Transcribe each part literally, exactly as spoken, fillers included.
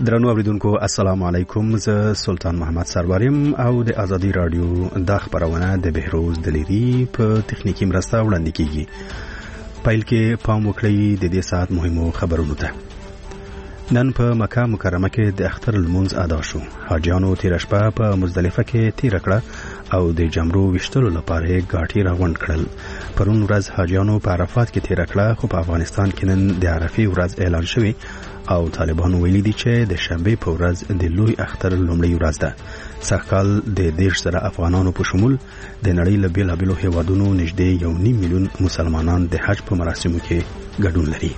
درنو اوریدونکو السلام علیکم. زه سلطان محمد سروریم او د ازادي رادیو د خبرونه د بهروز دلیری په تخنیکی مرسته وړاندې کیږي. پایل کې پام وکړئ د دې ساعت مهمو خبرونو ته. نن په مکه مکرمه کې د اختر المنز ادا شو. حاجیانو تیر شپه په مزدلفه کې تیر کړه او د جمرو وشتلو لپاره غاټي راغونډ کړل. پرون ورځ حاجیانو په عرفات کې تیر کړه، خو په افغانستان کې نن د عرفه ورځ اعلان شوی او طالبانو ویلي دي چې د شنبه په ورځ د لوی اختر لومړی ورځ ده. سږکال د دیش سره افغانانو په شمول د نړۍ له بیلابیلو هیوادونو نږدې یو نیم میلیون مسلمانان د حج په مراسمو کې ګډون لري.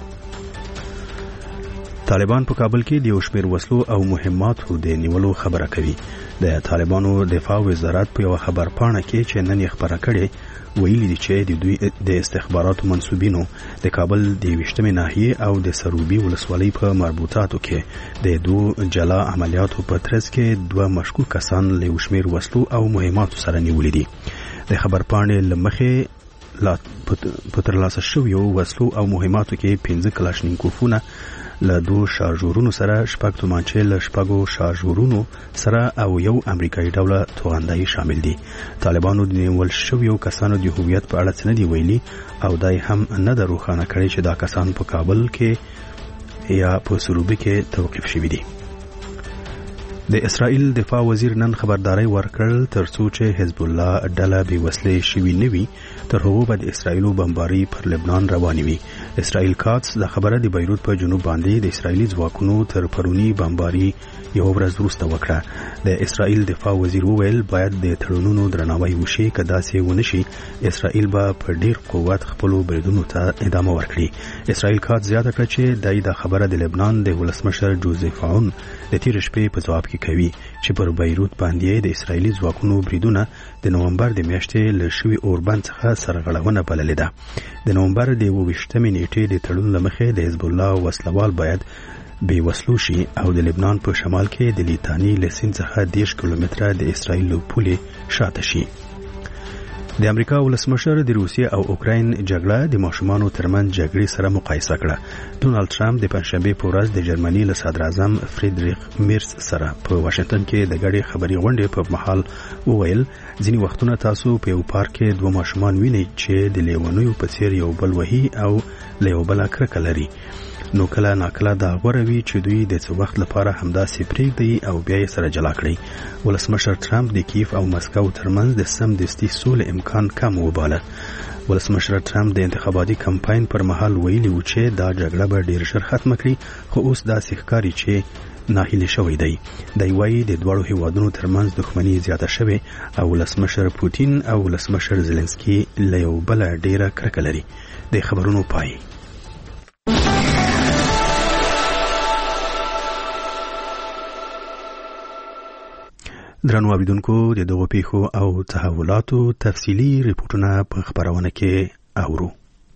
طالبان په کابل کې د یو شمېر وسلو او مهماتو د نیولو خبره کوي. د طالبانو دفاع وزارت په یو خبر پاڼه کې چې نن یې خبره کړې ویلي دي چې د دوی د استخباراتو منسوبینو د کابل د ویشتمې ناحیې او د سروبي ولسوالۍ په مربوطاتو کې د دوه جلا عملیاتو په ترڅ کې دوه مشکوک کسان له یو شمېر وسلو او مهماتو سره نیولي دي. د خبر پاڼې له مخې لا په ترلاسه شویو وسلو او مهماتو کې پنځه کلاشینکوفونه له دوه شارژورونو سره، شپږ تومانچې له شپږو شارژورونو سره او یو امریکایي ډوله توغندۍ شامل دي. طالبانو د نیول شویو کسانو د هویت په اړه څه نه دي ویلي او دای هم نه ده روښانه کړی چې دا کسان په کابل کې یا په سروبي کې توقیف شوي دي. د اسرائیل دفاع وزیر نن خبرداري ورکړل ترڅو چې حزب الله ډله بې وسلې شوي نه وي، تر هغو به د اسرائیلو بمباري پر لبنان روانې وي. اسرائیل کاتس د خبره د بیروت په جنوب باندې د اسرائیلي ځواکونو تر پرونی بمباري یو ورځ وروسته وکړه. د اسرائیل دفاع وزیر وویل باید د تړونونو درناوی وشي، که داسې ونه شي اسرائیل به په ډیر قوت خپلو بریدونو ته ادامه ورکړي. اسرائیل کاتس زیاته کړه چې دای د خبره د لبنان د ولسمشر جوزف عون د تیر شپې په ځواب کې کوي چې پر بیروت باندې د اسرائیلي ځواکونو بریدونه د نومبر د میاشتې له شوي اوربند څخه سرغړونه بللې ده. د نومبر د اوویشتمې نیټې د تړون له مخې د حزب الله وسلوال باید بې وسلو شي او د لبنان په شمال کې د لیتانی له سیند څخه دېرش کیلومتره د اسرائیل له پولې شاته شي. د امریکا ولسمشر د روسیې او اوکراین جګړه د ماشومانو ترمنځ جګړې سره مقایسه کړه. ډونالد ټرمپ د پنځشنبه په ورځ د جرمني له صدر اعظم فریدریخ میرز سره په واشنگټن کې د ګډې خبري غونډې په محل وویل ځینې وختونه تاسو په یو پارک کې دوه ماشومان وینئ چې د لیونیو په څیر یو بل وهي او له یو بل کرکه لري، نو کله ناکله دا غوره وي چې دوی د څه وخت لپاره همداسې پرېږدي او بیا یې سره جلا کړي. ولسمشر ټرمپ د کیف او مسکو ترمنځ د سمدستي سولې امکان کم وباله. ولسمشر ټرمپ د انتخاباتي کمپاین پر مهال ویلي و چې دا جګړه به ډېر ژر ختمه کړي، خو اوس داسې ښکاري چې ناهیلي شوی دی. دی وایي د دواړو هیوادونو ترمنځ دښمني زیاته شوې او ولسمشر پوتین او ولسمشر زلنسکي له یو بله ډېره کرکه لري. د خبرونو پای. درنو اوریدونکو، د دغو پیښو او تحولاتو تفصیلي ریپورتونه په خبرونه کې اورو.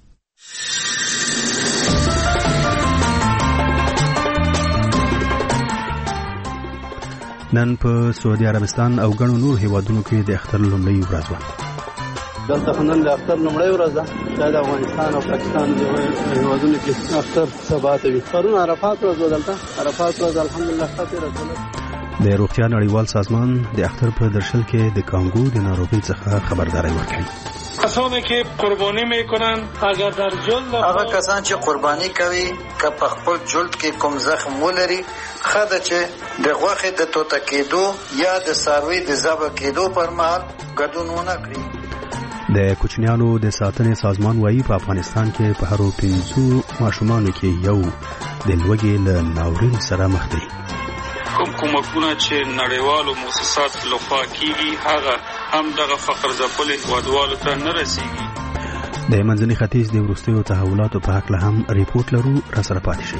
نن په سعودي عربستان او ګڼو نور هیوادونو کې د اختر لومړی ورځ وه. دلته نن د اختر لومړی ورځ ده. دا د افغانستان او پاکستان د هیوادونو کې اختر سبا ته وي. پرون عرفات ورځ و. دلته عرفات ورځ الحمدلله ښه تېره شوله. د روغتیا نړیوال سازمان د اختر په درشل کې د کانګو د ناروغۍ څخه خبرداری ورکړي. کسانی که قربانی میکنن اگر در جلد هغه کسان چې قربانی کوي که په خپل جلد کې کوم زخم ولري، خاطر چې د غوښې د توته کېدو یا د څاروي د ذبح کېدو پر مهال ګډون ونه کړي. د کوچنیانو د ساتنې سازمان وایي په افغانستان کې په هرو پنځو ماشومانو کې یو د لوږې له ناورین سره مخ دی. کوم کومکونه چې نړیوالو مؤسسات لخوا کیږي هغه هم دغه فقر ځپلو هیوادوالو ته نه رسیږي. د منځني ختیځ د وروستیو تحولاتو په هکله هم ریپورت لرو، را سره پاتې شئ.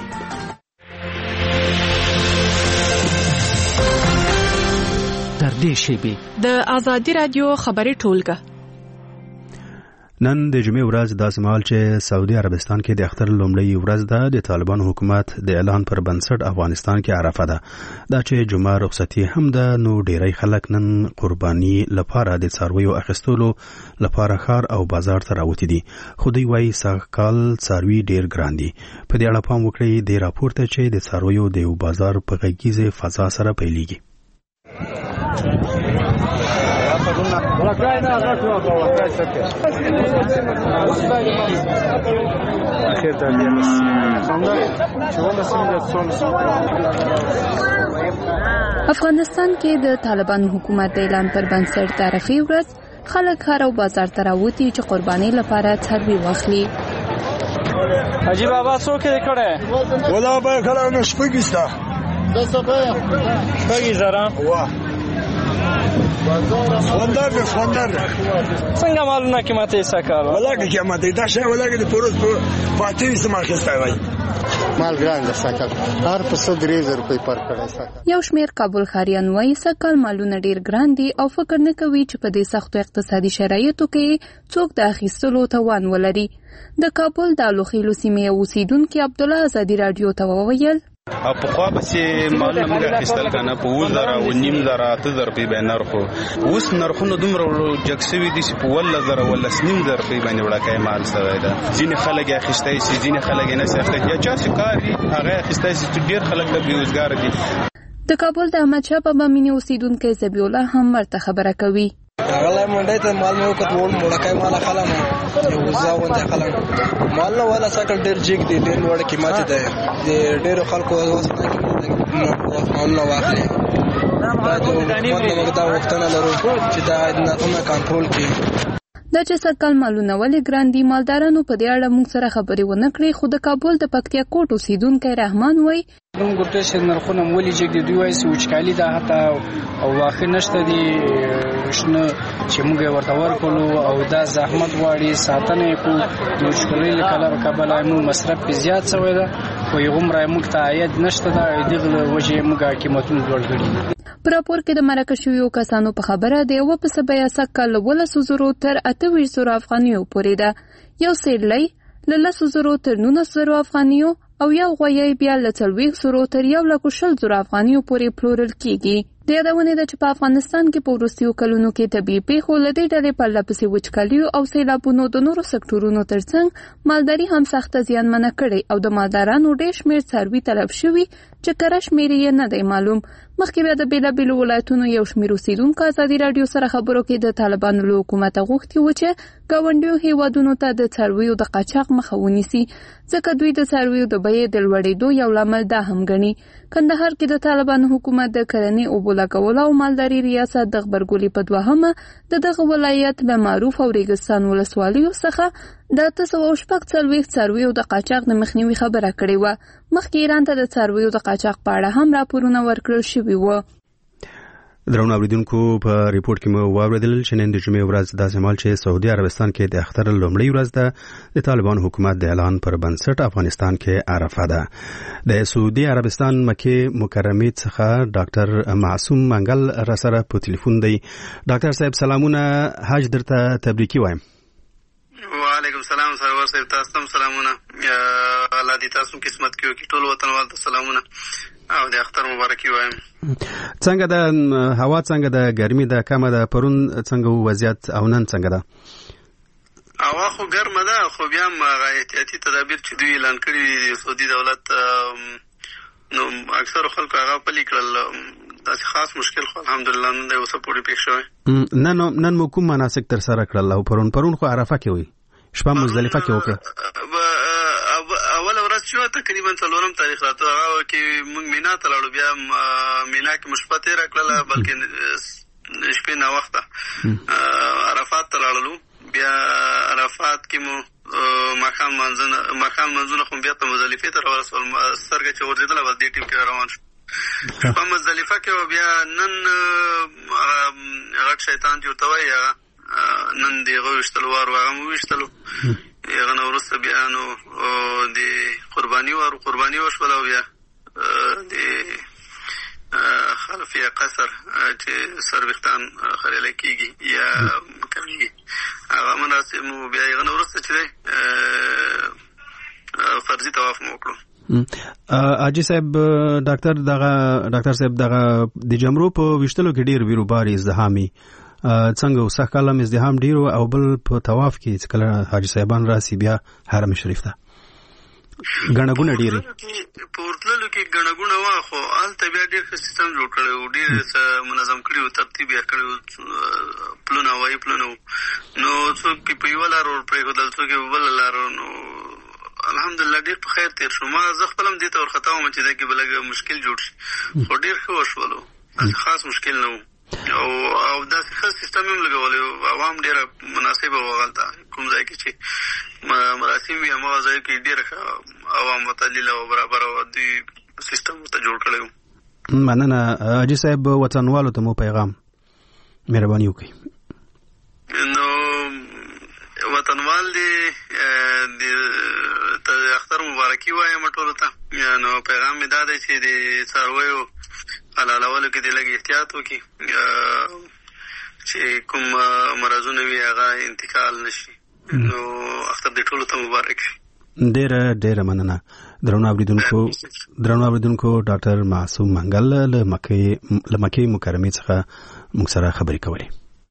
تر دې شیبې د ازادي رادیو خبري ټولګه. نن د جمعې ورځ داسې مهال چې سعودي عربستان کې د اختر لومړۍ ورځ ده د طالبان حکومت د اعلان پر بنسټ افغانستان کې عرفه ده دا چې جمعه رخصتي هم ده نو ډیری خلک نن قرباني لپاره د څارویو اخیستلو لپاره ښار او بازار ته راوتي دي خو دوی وایي سږکال څاروي ډیر ګران دي په دې اړه پام وکړئ د راپور ته چې د څارویو د یو بازار په غږیزه فضا سره پیلېږي افغانستان کې د طالبان حکومت د اعلان پر بنسټ د عرفې ورځ خلک ښار او بازار ته راوتي چې قربانۍ لپاره څاروي واخلي. حاجی بابا څوک یې کړی؟ ولا به کله نو شپږی ستا شپږی زره خوندر ده خوندر ده څنګه معلومه قیمت یې څه کار ولاګه قیمت یې دا شی ولاګه د پروز په فاتحې استعمال کېستی وای مال ګران ده ساکل هر په څو درې زره روپۍ پر کړی ساکل. یو شمېر کابل ښاریان وایي سږکال مالونه ډېر ګران دي او فکر نه کوي چې په دې سختو اقتصادي شرایطو کې څوک د اخیستلو توان ولري. د کابل د الوخیلو سیمې اوسیدونکي عبدالله ازادي راډیو ته وویل او په خوا بسې مالونه موږ اخیستل کنه په اووه زره او نیم زره اته زره روپۍ به نرخ اوس نرخونه دومره جګ شوي دي چې په اوولس زره اوولس نیم زره روپۍ باندې وړاکی مال شوی ده. ځینې خلک یې اخیستی شي ځینې خلک یې نشي اخیستی یا چا چې کار وي هغه یې اخیستی شي چې ډېر خلک د بېوزګاره دي. د کابل د احمدشاه بابا مینې اوسیدونکی ذبیح الله هم ورته خبره کوي. هغه منډې ته مال مې وکړ ټول موړکای مال خلم یو ځاوند خلم مال نه ولا سکل ډېر جګ دی ډېر لوړ قیمت دی د ډېر خلکو واسطه کې مال نه واخلي دا د موږ دا وختونه لرو چې دا ناتونه کنټرول کړي. دا چې سږکال مالونه ولې ګران دي مالدارانو په دې اړه موږ سره خبرې ونه کړې خو د کابل د پکتیا کوټ اوسیدونکی رحمان وایي کوم ګټه چې نرخونه ولې جګ دي دوی وایي چې وچکالي ده حتی او واخې نشته دي شنه چې موږ ورته ورکړو او دا زحمت غواړي ساتنه یې کو د وچکالۍ له کبله کبله موږ مصرف پې زیات شوی ده خو هغومره موږ ته عاید نشته ده دغه له وجې موږ قیمتونه لوړ کړي. په راپور کې د مرکه شویو کسانو په خبره د یوه پسه بیه سږکال له اوولسو زرو تر اته ویشت زرو افغانیو پورې ده. یو سیرلی له لسو زرو تر نولس زرو افغانیو او یو غویی بیا له څلوېښت زرو تر یو لکو شل زرو افغانیو پورې پلورل کیږي. د یادونې ده چې په افغانستان کې په وروستیو کلونو کې طبیعي پیښو له دې ډلې پرله پسې وچکالیو او سیلابونو د نورو سکتورونو ترڅنګ مالداري هم سخته زیانمنه کړې او د مالدارانو ډېر شمېر څاروي تلف شوي چې کره شمېر یې نه دی معلوم. مخکې بیا د بېلابېلو ولایتونو یو شمېر اوسیدونکو ازادي راډیو سره خبرو کې د طالبانو له حکومته غوښتي وو چې ګاونډیو هیوادونو ته د څارویو د قاچاق مخه ونیسي ځکه دوی د څارویو د بیې د لوړېدو یو لامل دا هم ګڼي. کندهار کې د طالبانو حکومت د کرنې اوبو لګولو او مالداري ریاست د غبرګولي په دوهمه د دغه ولایت له معروف او ریګستان ولسوالیو څخه د اته سوه او شپږ څلوېښت څارویو د قاچاق د مخنیوي خبره کړې وه. مخکې ایران ته د څارویو د قاچاق په اړه هم راپورونه ورکړل شوي وو. درنو اوریدونکو په ریپورت کې مو واوریدل چې نن د جمعې ورځ داسې مهال چې سعودي عربستان کې د اختر لومړۍ ورځ ده د طالبان حکومت د اعلان پر بنسټ افغانستان کې عرفه ده. د سعودي عربستان مکې مکرمې څخه ډاکټر معصوم منګل را سره په ټلیفون دی. ډاکټر صاحب سلامونه حج درته تبریکي وایم. وعلیکم السلام سرور صاحب تاسو ته سلامونه الله دې تاسو قسمت کې وکړي ټول وطنوال ته سلامونه او د اختر مبارکي وایم. څنګه د هوا څنګه د ګرمي د کمه د پرون څنګه وضعیت او نن څنګه ده؟ هوا خو ګرمه ده خو بیا هم احتیاطي تدابیر چې دوی اعلان کړي د سعودي دولت نو اکثر خلکو هغه پلي کړل. داسې خاص مشکل خو الحمدلله نن د اوسه پورې پېښ شوی. نن نن مو کوم مناسک تر سره کړل او پرون پرون خو عرفه کې وي شپه مزدلفه کې وکړه. اول ورځ شو تقریبا څلورم تاریخ راته هغه کې موږ مینا ته لاړو بیا مینا کې مشپه تېره کړله بلکې شپې ناوخته عرفات ته لاړلو. بیا عرفات کې مو ماښام منځونه ماښام منځونه خو بیا ته مزدلفې ته راورسول سترګه چې غورځېدله بس دې ټیم کې روان شو. شپه مزدلفه کې بیا نن غټ شیطان چې ورته وایي هغه نن د هغه ویشتلو وار هغه مو ویشتلو هغه نه وروسته بیا نو د قرباني وار قرباني وشوله او بیا د خلفیه قصر چې سر ویښتان خریلی کېږي یا کمیږي. هغه مراسم بیا یې غن ورسته چې فرضي طواف مو وکړو. حاجی صاحب ډاکټر دغه ډاکټر صاحب دغه د جمرو په وشتلو کې ډیر بیروباري ازدحامي څنګه وسه کلم ازدحام ډیرو او بل په طواف کې کله حاجی صاحبان راسي بیا حرم شریف ته غنغونه ډیره پورتللو کې غنغونه وا خو الته بیا ډیر سیستم جوړ کړو ډیر منظم کړو ترتیب یې کړو پلونه وای پلونه نو څوک په یو لار ور پرې غدل څوک بل لار نو الحمدلله ډیر په خیر تیر شو. ما زه خپلم دې ته ورخطا وم چې دا کې بلګ مشکل جوړ شي خو ډیر ښه وشولو خاص مشکل نه و او او دا ښه سیستم هم لګولې عوام ډیره مناسبه وغلطه کوم ځای کې چې مراسم یې هغه ځای کې ډیره عوام متعلیله او برابر او دې سیستم ته جوړ کړو. مننه حاجی صاحب وطنوالو ته مو پیغام مهرباني وکړئ. نو وطنوال دې د اختر مبارکي وایم ټولو ته. نو پیغام مې دا دی چې د څارویو حلالولو کې دې لږ احتیاط وکړي چې کوم مرضونه وي هغه انتقال نشي. نو اختر دې ټولو ته مبارک شي. ډېره ډېره مننه. درنو اوریدونکو درنو اوریدونکو ډاکټر معصوم منګل له مکې له مکې مکرمې څخه موږ سره خبرې کولې.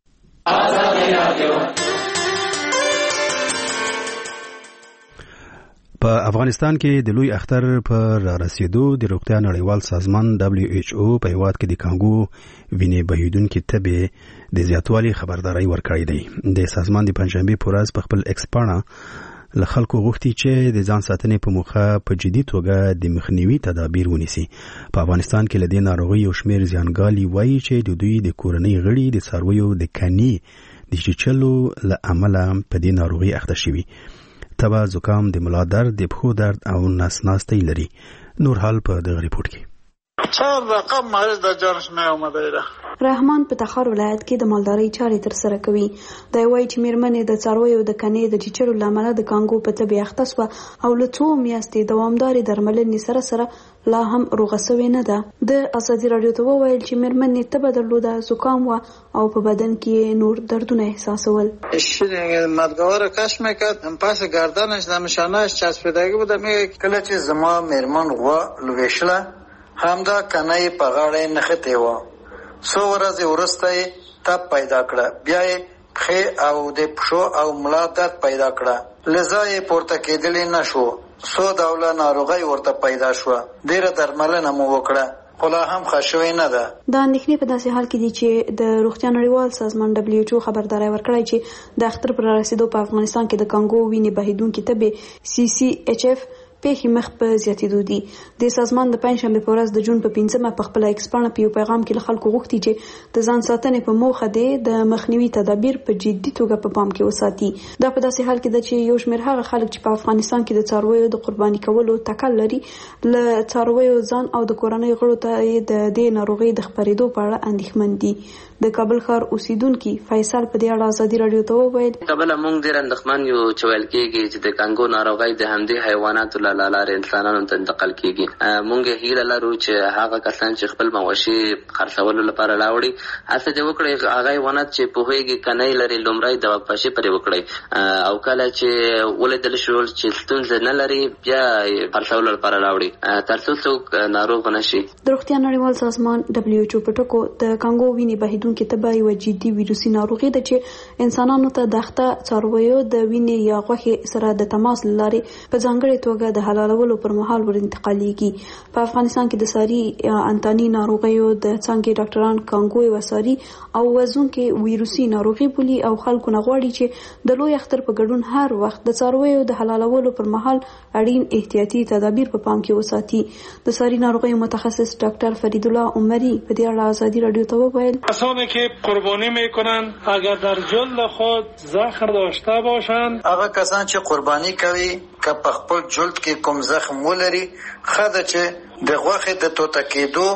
په افغانستان کې د لوی اختر پر رسیدو د روغتیا نړیوال سازمان دبليو ایچ او په هیواد کې د کانګو وینې بهیدونکو تبې د زیاتوالي خبرداري ورکړې ده. د سازمان د پنځشنبه په ورځ په خپل ایکس پاڼه له خلکو غوښتي چې د ځان ساتنې په موخه په جدي توګه د مخنیوي تدابیر ونیسي. په افغانستان کې له دې ناروغۍ یو شمېر زیانګالي وایي چې د دوی د کورنۍ غړي د څارویو د کني د چیچلو له امله په دې ناروغۍ اخته شوي. تبه، زکام، د ملا درد، د پښو درد او نس ناستي لري. نور حال په دغه ریپورت کې. چهار رقم مریض د جانش نه اومده ده. رحمان په تخار ولایت کې د مالدارۍ چارې تر سره کوي. دا وایي چې میرمنې د څارویو د کنې د چیچلو لامل د کانګو په تبې اخته شوه او له څو میاشتې دوامدارې درملنې سره سره لا هم روغه شوې نه ده. د ازادي راډیو ته وویل چې میرمنې تبه درلوده، زکام و او په بدن کې نور دردونه احساسول. شیرین مدګوره کش میکرد هم پاس گردنش نمشانهش چسبیدگی بود. میگه کله چې زما میرمن غوا لويشله همدا کنه په غاړه نخته و. څو ورځې وروسته تب پیدا کړه، بیا یې پښې او د پښو او ملا درد پیدا کړه، لذا یې پورته کېدلی نشو. څو ډوله ناروغي ورته پیدا شوه. ډېره درملنه مو وکړه خو لا هم ښه شوې نه ده. دا اندېښنې په داسې حال کې دي چې د روغتیا نړیوال سازمان دبليو ایچ او خبرداری ورکړی چې د اختر پر رسیدو په افغانستان کې د کانګو وینې بهیدونکي تبې سی سی ایچ اف پیښې مخ په زیاتېدو دي. د سازمان د پنځشنبه په ورځ د جون په پنځمه په خپل ایکس پاڼه په یو پیغام کې له خلکو غوښتي چې د ځان ساتنې په موخه دی د مخنیوي تدابیر په جدي توګه په پام کې وساتي. دا په داسې حال کې ده چې یو شمېر هغه خلک چې په افغانستان کې د څارویو د قرباني کولو تکل لري له څارویو ځان او د کورنۍ غړو ته د دې ناروغۍ د خپرېدو په اړه اندېښمن دي. د کابل ښار اوسیدونکي فیصل په دې اړه ازادي راډیو ته وویل کابل موږ ډېر اندېښمن یو چې ویل کېږي چې د کانګو ناروغۍ د همدې حیواناتو له لارې انسانانو ته انتقال کېږي. موږ هیله لرو چې هغه کسان چې خپل مواشي خرڅولو لپاره راوړي هڅه دې وکړي هغه حیوانات چې پوهېږي کنۍ لري لومړی د واپسې پرې وکړي او کله چې ولیدل شو چې ستونزه نه لري بیا خرڅولو لپاره راوړي تر څو څوک ناروغ نشي. د روغتیا نړیوال سازمان دبليو ایچ او په ټکو د کانګو وینې بهیدونکي تبه یوه جدي ویروسي ناروغي ده چې انسانانو ته د اخته څارویو د وینې یا غوښې سره د تماس له لارې په ځانګړې توګه د حلالولو پر مهال ور انتقالېږي. په افغانستان کې د ساري انتاني ناروغیو د څانګې ډاکټران کانګو یوه ساري او وزونکې ویروسي ناروغي بولي او خلکو نه غواړي چې د لوی اختر په ګډون هر وخت د څارویو د حلالولو پر مهال اړین احتیاطي تدابیر په پام کې وساتي. د ساري ناروغیو متخصص ډاکټر فرید الله عمری په دې اړه ازادي راډیو ته وویل کسانی که قربانی میکنن اگر در جلد خود زخم داشته باشند هغه کسان چې قربانی کوي که په خپل جلد کې کوم زخم ولري ښه ده چې د غوښې د توته کېدو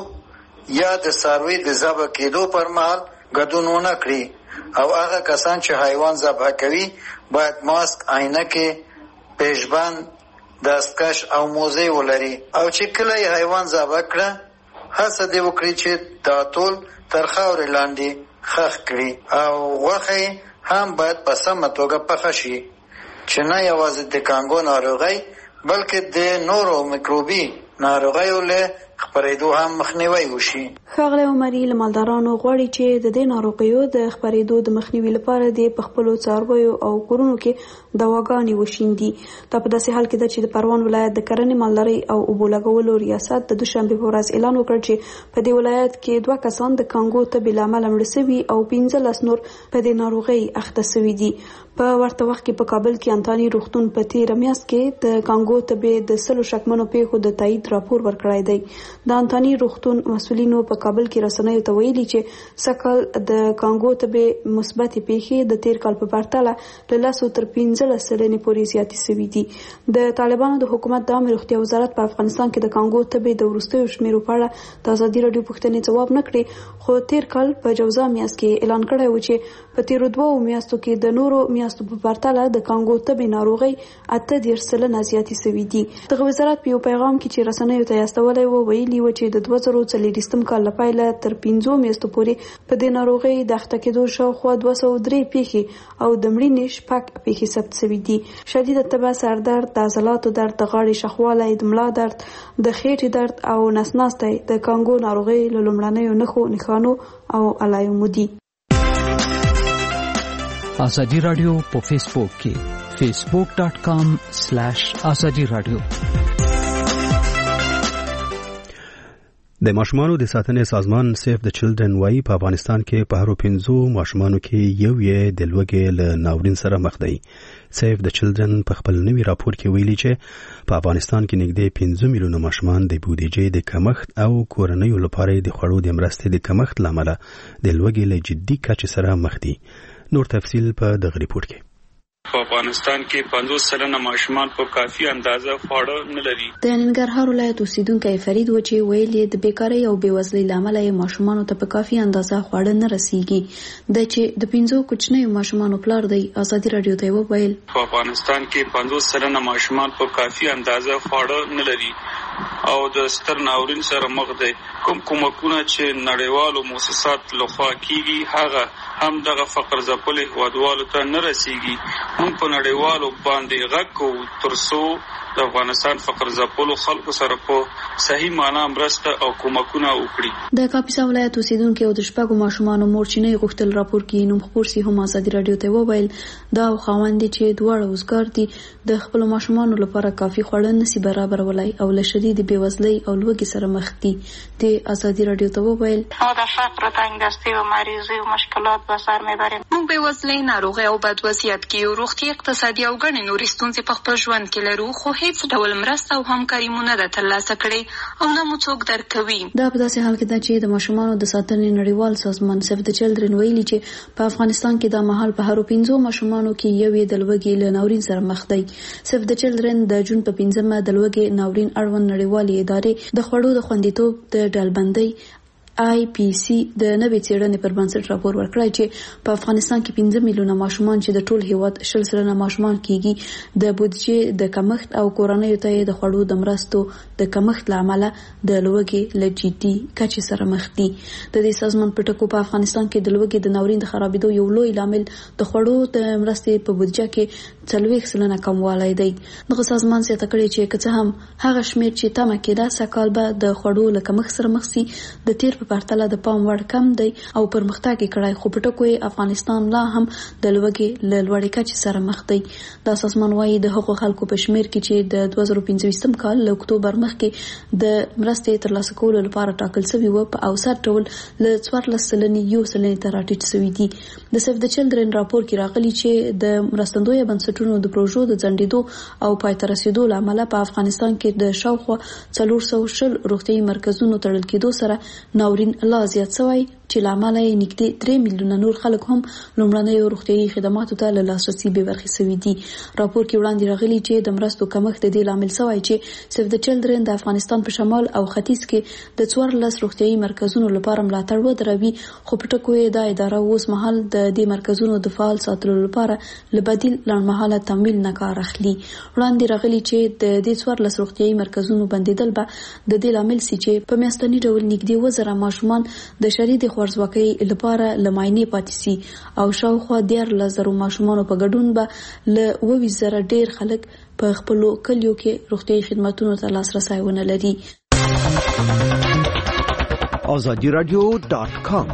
یا د څاروي د ذبح کېدو پر مهال ګډون ونه کړي او هغه کسان چې حیوان ذبح کوي باید ماسک، عینکې، پیشبند، دستکش او موزې ولري او چې کله یې حیوان ذبح کړه هڅه دې وکړي چې دا ټول تر خاورې لاندې خښ کړي او غوښه هم باید په سمه توګه پخه شي چې نه یوازې د کانګو ناروغي بلکې د نورو میکروبي ناروغیو له خپرېدو هم مخنیوي وشي. ښاغلی عمري له مالدارانو غواړي چې د دې ناروغیو د خپرېدو د مخنیوي لپاره د په خپلو څارویو او کورونو کې دواګانې وشیندي. دا په داسې حال کې ده چې د پروان ولایت د کرنې مالدارۍ او اوبو لګولو ریاست د دوشنبې په ورځ اعلان وکړ چې په دې ولایت کې دوه کسان د کانګو تبې له امله مړه سوي او پنځلس نور په دې ناروغۍ اخته سوي دي. په ورته وخت کې په کابل کې انتاني روغتون په تېره میاشت کې د کانګو تبې د سلو شکمنو پیښو د تایید راپور ورکړی دی. د انتاني روغتون مسؤلینو په کابل کې رسنیو ته ویلي چې سږ د کانګو تبې مثبتې پیښې د تیر کال په پرتله له لسو تر پنځلس سلنې پورې زیاتې سوي دي. د طالبانو د حکومت د عامه روغتیا وزارت په افغانستان کې د کانګو تبې د وروستیو شمیرو په اړه د ازادي راډیو پوښتنې ځواب نه کړې، خو تیر کال په جوزا میاشت کې اعلان کړی و چې په تیرو دوو میاشتو کې د نورو میاشتو په پرتله د کانګو تبې ناروغۍ اته دېرش سلنه زیاتې سوي دي. دغه وزارت په یو پیغام کې چې رسنیو ته یې استولی و ویلي و چې د دوه زره څلوېښتم کال له پیله تر پنځو میاشتو پورې په دې ناروغۍ د اخته کېدو شاوخوا دوه سوه درې پیښې او د مړینې شپږ پیښې ثبت سوي دي. شدیده تبه، سردرد، د عضلاتو درد، د غاړې شخوالی، د ملا درد، د خېټې درد او نس ناستی د کانګو ناروغۍ له لومړنیو نښو نښانو او علایمو دي. ازادي راډیو په فیسبوک کې فیسبوک ډاٹ کام سلیش ازادي راډیو. د ماشومانو د ساتنې سازمان سیف د چلډرن وايي په افغانستان کې په هرو پنځو ماشومانو کې یو یې د لوږې له ناورین سره مخ دی. سیف د چلډرن په خپل نوي راپور کې ویلي چې په افغانستان کې نږدې پنځه میلیونه ماشومان د بودیجې د کمښت او کورنیو لپاره د خوړو د مرستې د کمښت له امله د لوږې له جدي کچې سره مخ دي. نور تفصیل په دغه ریپورت کې. په افغانستان کې پنځوس سلنه ماشومان په کافي اندازه خواړه نه لري. د ننګرهار ولایت اوسیدونکی فرید و چې ویل یې د بیکارۍ او بېوزلۍ له امله یې ماشومانو ته په کافي اندازه خواړه نه رسیږي. د چې د پنځو کوچنیو ماشومانو پلار دی ازادي راډیو ته وویل په افغانستان کې پنځوس سلنه ماشومان په کافي اندازه خواړه نه لري او د ستر ناورین سره مخ دی. کوم کومکونه چې نړیوالو مؤسسات لخوا کیږي هغه هم دغه فقر ځپلو هیوادوالو ته نه رسیږي. موږ په نړیوالو باندې غږ کوو ترڅو د افغانستان فقر ځپلو خلکو سره په صحیح معنا مرسته او کومکونه وکړي. د کاپیسا ولایت اوسیدونکو او د شپږو ماشومانو مورچینۍ غوښتل راپور کې نوم خپور سي هم ازادي راډیو ته وویل دا خاوند چې دواړه وزګار دي د خپل ماشومانو لپاره کافي خواړه نشي برابرولای او له شدید بېوزلۍ او لوږې سره مخ دي. د ازادي راډیو ته وویل ما د فقر تنگدستی و مریضی و مشکلات به سر میبریم. موږ بېوزلۍ، ناروغۍ او بد وضعیت کې روغتي، اقتصادي او ګڼې نورې ستونزې په خپل ژوند کې لرو، خو هیڅ ډول مرسته او همکاري مو نه ده ترلاسه کړې او نه مو څوک درکوي. دا په داسې حال کې ده چې د ماشومانو د ساتنې نړیوال سازمان سیف د چلډرن ویلي چې په افغانستان کې دا مهال په هرو پنځو ماشومانو کې یو یې د لوږې له ناورین سره مخ دی. سیف د چلډرن د جون په پنځمه د لوږې ناورین اړوند نړیوالې ادارې د خوړو د خوندیتوب د ډلبندۍ آی پی سی د نوې څېړنې پر بنسټ راپور ورکړی چې په افغانستان کې پنځه میلیونه ماشومان چې د ټول هیواد شل سلنه ماشومان کېږي د بودیجې د کمښت او کورنیو ته د خوړو د مرستو د کمښت له امله د لوږې له جدي کچې سره مخ دي. د دې سازمان په ټکو په افغانستان کې د لوږې د ناورین د خرابېدو یو لوی لامل د خوړو د مرستې په بودیجه کې څلوېښت سلنه کموالی دی. دغه سازمان زیاته کړې چې که څه هم هغه شمېر چې تمه کېده سږ کال به د خوړو له کمښت سره مخ سي د تیر په پرتله د پام وړ کم دی او پرمختګ یې کړی، خو په ټکو یې افغانستان لا هم د لوږې له لوړې کچې سره مخ دی. دا سازمان وایي د هغو خلکو په شمېر کې چې د دوه زره پنځویشتم کال له اکتوبر مخکې د مرستې ترلاسه کولو لپاره ټاکل سوي وو په اوسط ډول له څوارلس سلنې یو سلنې ته راټیټ سوي دي. د سیف د چلډرن راپور کې راغلي چې د مرستندویه بنسټونو د پروژو د ځنډېدو او پای ته رسېدو له امله په افغانستان کې د شاوخوا څلور سوه شل روغتیايي مرکزونو تړل کېدو سره ناورین لا زیات شوی چې له امله یې نږدې درې میلیونه نور خلک هم لومړنیو روغتیايي خدماتو ته له لاسرسي بې برخې سوي دي. راپور کې وړاندې راغلي چې د مرستو کمښت د دې لامل شوی چې سیف د چلډرن د افغانستان په شمال او ختیځ کې د څوارلس روغتیايي مرکزونو لپاره ملاتړ ودروي، خو په ټکو یې دا اداره اوس مهال د دې مرکزونو د فعال ساتلو لپاره له بدیل لنډمهاله تمویل نه کار اخلي. وړاندې راغلي چې د دې څوارلس روغتیايي مرکزونو بندېدل به د دې لامل سي چې په میاشتني ډول نږدې اووه زره ماشومان د شرید خوارځواکۍ لپاره لماینې پاتې سي او شاوخوا دیارلس زره ماشومان په ګډون به له اووه زره ډیر خلک په خپل کلیو کې روغتیايي خدماتونو ته لاسرسي ونه لري. آزادی رادیو ډاټ کام.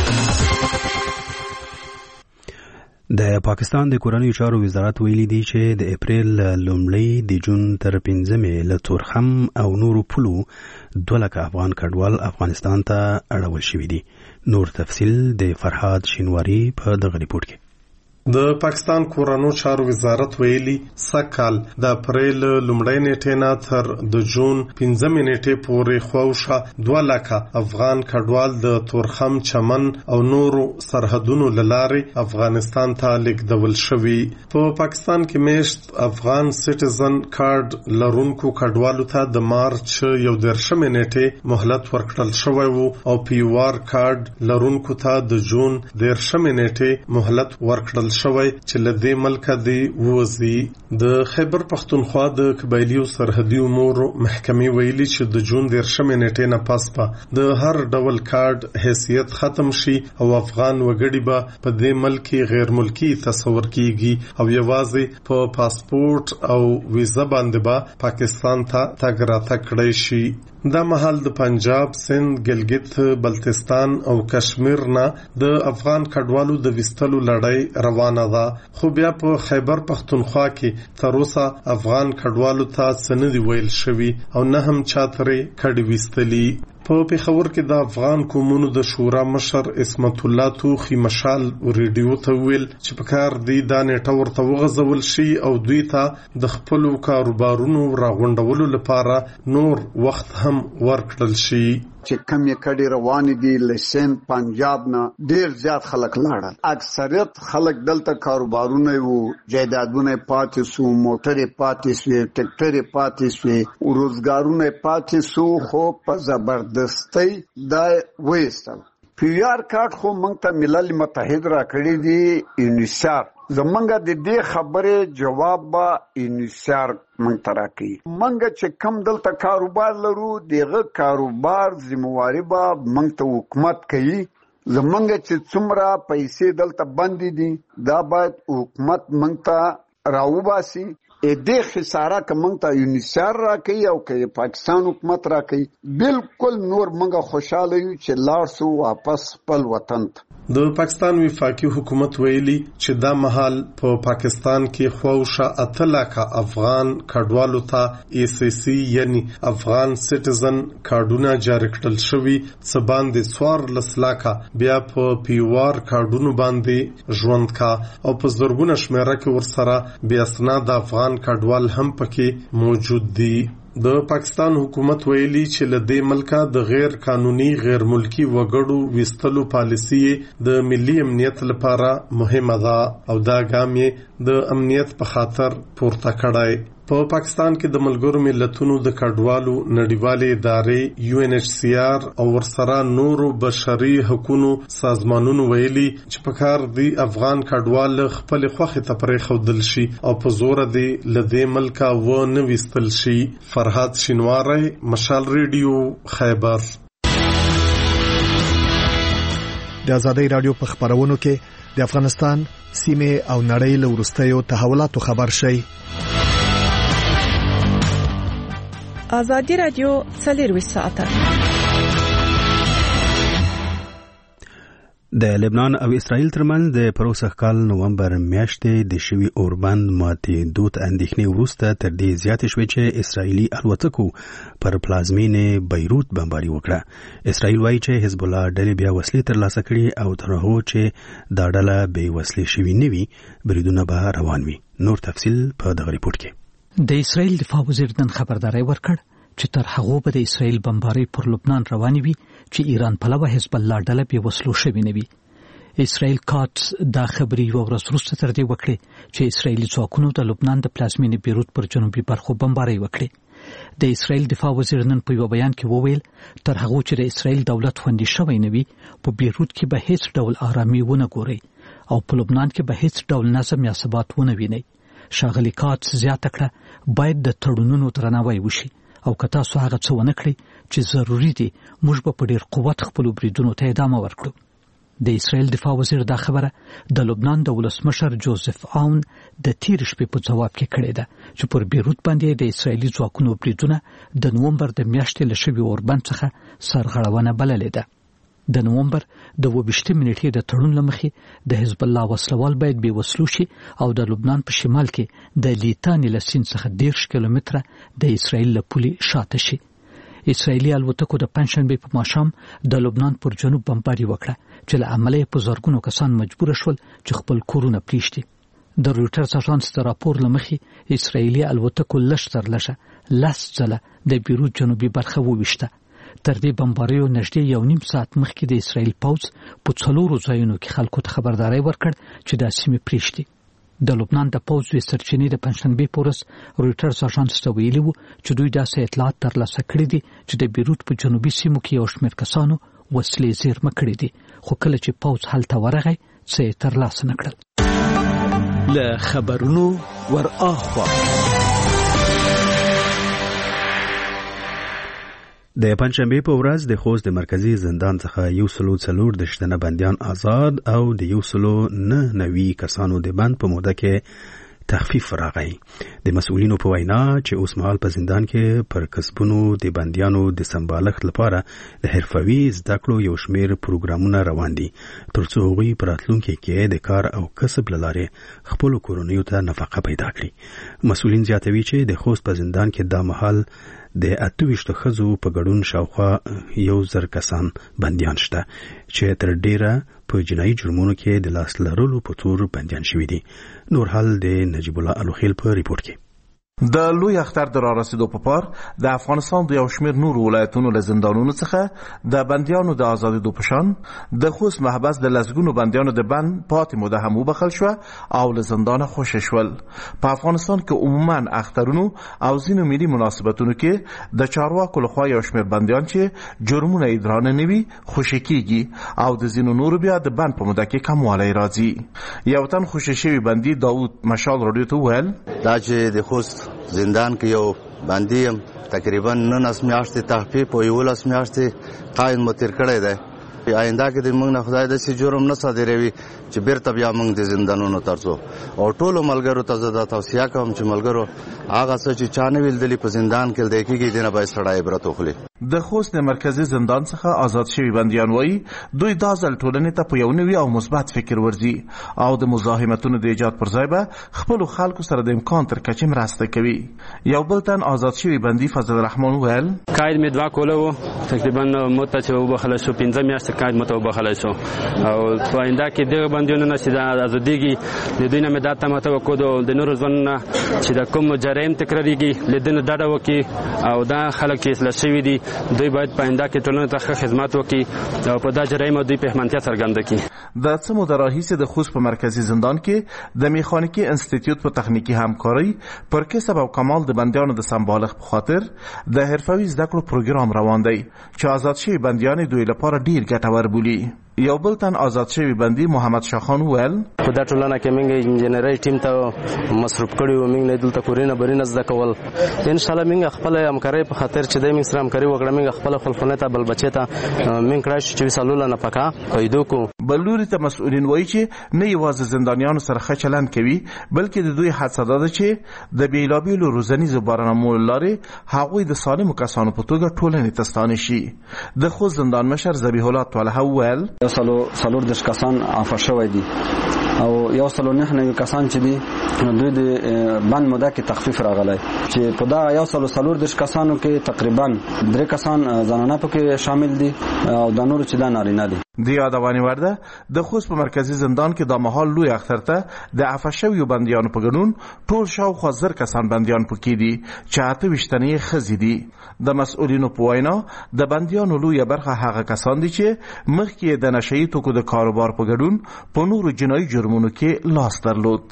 د پاکستان د کورنیو چارو وزارت ویلي دی چې د اپریل لومړۍ د جون تر پنځمې له تورخم او نورو پولو دوه لکه افغان کډوال افغانستان ته اړول شوي دي. نور تفصیل د فرهاد شینواری په دغه ریپورت کې. د پاکستان کورنیو چارو وزارت ویلي سکهال د اپریل لومړۍ نیټې نه تر د جون پنځمې نیټې پورې خوښه دوه لکه افغان کډوال د تورخم چمن او نورو سرحدونو لارې افغانستان ته لیږدول شوي. په پاکستان کې میشت افغان سټیزن کارت لرونکو کډوالو ته د مارچ یو دېرشمې نیټې مهلت ورکړل شوی و او پی وار کارت لرونکو ته د جون دېرشمې نیټې مهلت ورکړل شوی چې لدې ملک دی ووزي. د خیبر پختونخوا د قبایلی سرحدي امور محکمې ویلي چې د جون دېرشمې نیټې نه پس به د هر ډول کارت حیثیت ختم شي او افغان وګړي به په دې ملک غیر ملکی تصور کیږي او یوازې په پاسپورت او ویزا باندې به پاکستان ته تګ راتګ کړی شي. دا مهال د پنجاب، سند، ګلګت بلتستان او کشمیر نه د افغان کډوالو د وستلو لړۍ روانه ده، خو بیا په خیبر پختونخوا کې تر اوسه افغان کډوالو ته څه نه دي ویل شوي او نه هم چا ترې کډې ویستلي. په پېښور کې د افغان قومونو د شورا مشر عصمت الله توخي مشال ریډیو ته ویل چې په کار دی دا نیټه ورته وغځول شي او دوی ته د خپلو کاروبارونو راغونډولو لپاره نور وخت هم ورکړل شي. چې کمی کډې روانې دي لسن پنجاب نه ډیر زیات خلک لاړل. اکثریت خلک دلته کاروبارونه وو، جایدادونه پاتې سو، موټرې پاتې سوې، ټکټرې پاتې سوې، روزګارونه پاتې سو، خو په زبردستۍ دا وېستل. پی آر کارت خو موږ ته ملل متحد را کړی دی یونیسار. زمونږ د دې خبرې جواب به یونیسار موږ ته راکوي. موږ چې کم دلته کاروبار لرو دغه کاروبار ذمہواري به موږ ته حکومت کوي. زمونږ چې څومره پیسې دلته بندې دي دا باید حکومت موږ ته راوباسي. ا دې خساره که موږ ته یونیسار راکوي او که پاکستان حکومت راکوي بالکل نور موږ خوشاله یو چې لاړ سو واپس خپل وطن ته. د پاکستان وفاقي حکومت ویلي چې دا مهال په پا پاکستان کې خوښه اته لکه افغان کډوالو ته ای سی سی یعنی افغان سټیزن کارډونه جاری کړل شوي، څه باندې څوارلس لکه بیا په پی وار کارډونو باندې ژوند کا او په زرګونه شمیره کې ورسره بیا اسناد افغان کډوال هم پکې موجود دي. د پاکستان حکومت ویلي چې له دې ملکه د غیر قانوني غیر ملکی وګړو وستلو پالیسي د ملي امنیت لپاره مهمه ده او دا ګام یې د امنیت په خاطر پورته کړی. په پاکستان کې د ملګرو ملتونو د کډوالو نړیوالې ادارې یو ان ایچ سی آر او ورسره نورو بشري حقوقو سازمانونو ویلي چې په کار دی افغان کډوال خپل خوخه ته پرېښودل شي او په زور دی لدې ملکه و نه وستل شي. فرهاد شینواری، مشال ریډیو، خیبر. د آزادۍ رادیو په خبرونو کې د افغانستان سیمه او نړۍ له وروستیو تحولاتو خبر شي. آزادی رادیو څلور ساعته. د لبنان او اسرائیل ترمنځ د پروسه کال نومبر میاشتې د شوی اوربند ماتې دوت اندېښنې وروسته تر دې زیاتې شوې چې اسرائیلي الوتکو پر پلازمینې بیروت بمباري وکړه. اسرائیل وایي چې حزب الله ډلې بیا وسلې ترلاسه کړي او تر هغو چې دا ډله بې وسلې شوي نه وي بریدونه به روان وي. نور تفصیل په دغه ریپورت کې. د اسرائیل دفاع وزیر نن خبرداري ورکړ چې تر هغه به د اسرائیل بمباري پر لبنان رواني وي چې ایران پلوه حزب الله ډله به وسلو شوي نه وي. اسرائیل کاتس دا خبري یو ورځ وروسته تر دې وکړي چې اسرائیلي ځواکونو د لبنان د پلازمینې بیروت پر جنوبي برخو بمباري وکړي. د اسرائیل دفاع وزیر نن په یو بیان کې وویل تر هغه چې د اسرائیل دولت خوندي شوی نه وي په بیروت کې به هیڅ ډول آرامي ونه ګوري او په لبنان کې به هیڅ ډول نظم یا ثبات ونه ویني. شاغلی کاتس زیاته کړه باید د تړونونو درناوی وشي او که تاسو هغه څه ونه کړئ چې ضروري دي موږ به په ډیر قوت خپل بریدونو ته ادامه ورکړو. د اسرائیل دفاع وزیر دا خبره د لبنان د ولسمشر جوزف آون د تیر شپې په جواب کې کړې ده چې پر بیروت باندې د اسرائیلي ځواکونو بریدونه د نومبر د میاشتې له شوي اوربند څخه سرغړونه بللې ده. د نومبر د اووه نیټې د تړون له مخې د حزب الله وسلوال باید بې وسلو شي او د لبنان په شمال کې د لیتاني له سیند څخه دېرش کیلومتره د اسرائیل له پولې شاته شي. اسرائیلي الوتکو د پنجشنبې په ماښام د لبنان پر جنوب بمباري وکړه چې له امله یې په زرګونو کسان مجبور شول چې خپل کورونه پریږدي. د رویټرز اژانس د راپور له مخې اسرائیلي الوتکو لږ تر لږه لس ځله د بیروت جنوبي برخه وویشته. تر دې بمباریو نږدې یو نیم ساعت مخکې د اسرائیل پوځ په څلورو ځایونو کې خلکو ته خبرداری ورکړ چې دا سیمې پریږدي. د لبنان د پوځ د سرچینې د پنجشنبې په ورځ رویټرز اژانس ته ویلي وو چې دوی داسې اطلاعات ترلاسه کړي دي چې د بیروت په جنوبي سیمو کې یو شمېر کسانو وسلې زیرمه کړي دي، خو کله چې پوځ هلته ورغی څه یې ترلاسه نه کړل. له خبرونو ور اخوا د پنجشنبې په ورځ د خوست د مرکزی زندان څخه یو سلو څلور د شتنه بندیان آزاد او د یو سلو نه نوي کسانو د بند په موده کې تخفیف راغی. د مسؤلینو په وینا چې اوس مهال په زندان کې پر کسبونو د بندیانو د سمبالښت لپاره د حرفوي زده کړو یو شمېر پروګرامونه روان دي ترڅو هغوی په راتلونکي کې د کار او کسب له لارې خپلو کورنیو ته نفقه پیدا کړي. مسؤلین زیاتوي چې د خوست په زندان کې دا مهال د اتويشت خزو په ګډون شاوخوا یو زر کسان بندیان شته چې تر ډیره په جنایي جرمونو کې د لاس لرلو په تور بندیان شوي دي. نور حال د نجیب الله الوخیل په ریپورت کې. د لوی اختر د رارسیدو په پار د افغانستان د یو شمېر نور ولایتونو له زندانونو څخه د بندیانو د آزادېدو په شان د خوست محبس د لسګونو بندیانو د بند پاتې موده هم وبخښل شوه او له زندانه خوشې شول. په افغانستان کې عموما اخترونو او ځینو ملي مناسبتونو کې د چارواکو لخوا یو شمېر بندیان چې جرمونه یې درانه نه وي خوشې کېږي او د ځینو نورو بیا د بند په موده کې کموالی راځي. یو تن خوشې شوي بندي داود مشال راډیو ته وویل دا چې د خوست زندان کې یو باندې یم تقریبا نولس میاشتې تخفیف او یولس میاشتې قاید مو تیر کړی دی. آینده کې د موږ نه خدای داسې جرم نه صادروي چې بیرته بیا موږ د زندانونو ته ځو. او ټولو ملګرو ته زه دا توصیه کوم چې ملګرو هغه څه چې چا نه ویلدلي په زندان کې دی کېږي دې نه باید سړی عبرت واخلي. د خوست د مرکزي زندان څخه آزاد شوي بندیان وایي دوی دا ځل ټولنې ته په یو نوي او مثبت فکر ورځي او د مزاحمتونو د ایجاد پر ځای به خپلو خلکو سره د امکان تر کچې مرسته کوي. یو بل تن آزاد شوي بندي فضل الرحمن وویل قاید مې دوه کوله وو تقریبا موته چې وبخښلی شو پنځه میاشتې قاید موته وبخښلی شو او په آینده کې دغه بندیانو نه چې د ازادېږي د دوی نه مې دا تمه توقع د نورو ځوانونه چې د کوم جرایم تکراریږي له دې نه ډډه وکړي او دا خلک چې اصلاح شوي دي دوی باید په آینده کې ټولنې ته ښه خدمت وکړي او په دا جرایم دوی پښمنتیا څرګنده کړي. د څه موده راهیسې د خوست په مرکزي زندان کې د میخانیکي انسټیټیوټ په تخنیکي همکارۍ پر کسب او کمال د بندیانو د سمبالښت په خاطر د حرفوي زده کړو پروګرام روان دی چې آزاد شوي بندیان دوی لپاره ډیر ګټور بولي. یو بل تن آزاد شوی بندي محمد شاخان ویل په دا ټولنه کې موږ انجینری ټیم ته مصروف کړی و موږ نه دلته کورینه برینه زده کول ان شاء الله موږ خپل همکاري په خاطر چې د موږ سره همکاري وکړه موږ خپل خپلونه ته بل بچی ته موږ کړی چې سالوله نه پکا پیدا کو. بلوري ته مسؤلین وایي چې نه یوازې زندانیانو سره ښه چلند کوي بلکې د دوی حدس ده چې د بیلابیلو روزنیزو برنامو لارې هغوی د سالمو کسانو په توګه ټولنې ته ستانه شي. د خوست زندان مشر ذبیح الله طلحه ویل سلو سلور دش کسان عفو شوی دي او یو سلو نه نه کسان چې دي دوی د بند موده کې تخفیف راغلی چې په دا یو سلو سلور دش کسانو کې تقریبا درې کسان زنانه پکې شامل دي او د نورو چې دا نارینه دي. د یادوانی ورده د خوست په مرکزی زندان کې د محل لوی اختر ته د عفو شویو بندیانو په ګډون ټول شاوخوا زر کسان بندیان پکې دي چې اته ویشتنې ښځې دي. د مسؤلینو په وینا د بندیانو لویه برخه هغه کسان دي چې مخکې د نشهیي توکو د کاروبار په ګډون په نورو جنایي جرمونو کې لاس درلود.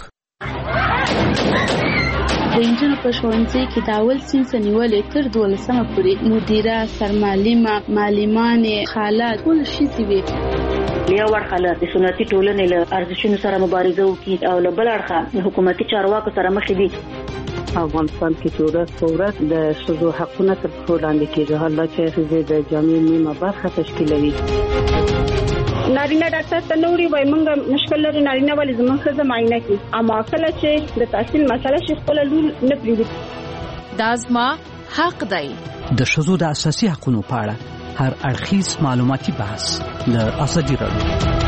د انجنونو په ښوونځي کې د اول صنف نیولې تر دولسمه پورې مدیره سرمعلمه معلمانې خالات ټول ښځې وي. یو اړخه د سنتي ټولنې له ارزښتونو سره مبارزه وکړي او له بل اړخه حکومتي چارواکو سره مخ دي. افغانستان کې چې ورځ په ورځ د ښځو حقونه تر پښو لاندې کېږي، حالا چې ښځې د جامع نیمه برخه تشکیلوي. نارینه ډاکټر ته نوري وای مونږ مشکل لري نارینه ولې زموږ ښځه معاینه کوي، اما کله چې د تحصیل مسله شي خپل لور نه پریږدي. دا زما حق دی. د ښځو د اساسي حقوقو په اړه هر اړخیز معلوماتي بحث له ازادي راډیو.